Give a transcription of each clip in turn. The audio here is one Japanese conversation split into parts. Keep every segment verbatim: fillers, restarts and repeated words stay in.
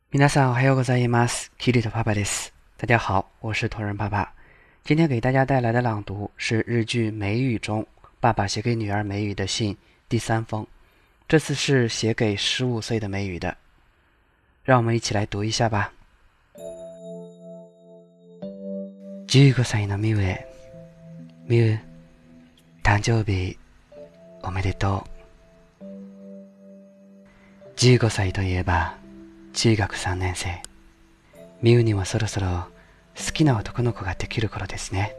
皆さんおはようございます。キリト爸爸です。大家好，我是同人爸爸。今天给大家带来的朗读是日剧《梅雨》中爸爸写给女儿梅雨的信第三封，这次是写给十五岁的梅雨的。让我们一起来读一下吧。じゅうごさいのミウへ、ミウ、誕生日おめでとう。じゅうごさいといえば中学さんねん生。ミウにもそろそろ好きな男の子ができる頃ですね。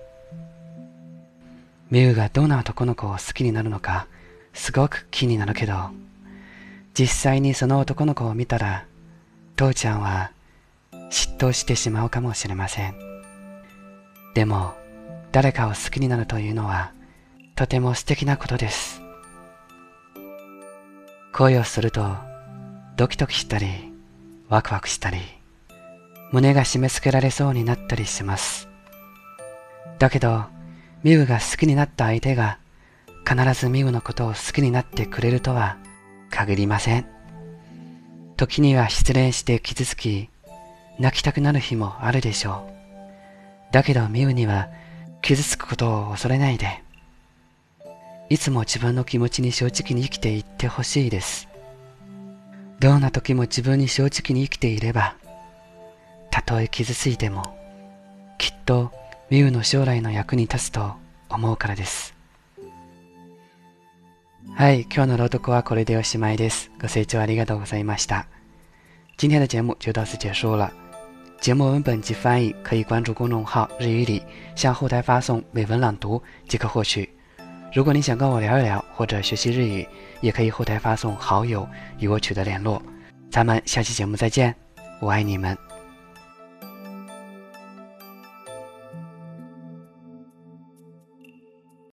ミウがどんな男の子を好きになるのかすごく気になるけど、実際にその男の子を見たら父ちゃんは嫉妬してしまうかもしれません。でも誰かを好きになるというのはとても素敵なことです。恋をするとドキドキしたりワクワクしたり胸が締め付けられそうになったりします。だけどミウが好きになった相手が必ずミウのことを好きになってくれるとは限りません。時には失恋して傷つき泣きたくなる日もあるでしょう。だけどミウには傷つくことを恐れないで、いつも自分の気持ちに正直に生きていってほしいです。どんな時も自分に正直に生きていれば、たとえ傷ついてもきっとミウの将来の役に立つと思うからです。はい、今日の朗読はこれでおしまいです。ご清聴ありがとうございました。今天的节目就到此结束了。节目文本及翻译可以关注公众号日语里，向后台发送美文朗读即可获取。如果你想跟我聊一聊或者学习日语，也可以后台发送好友与我取得联络。咱们下期节目再见，我爱你们。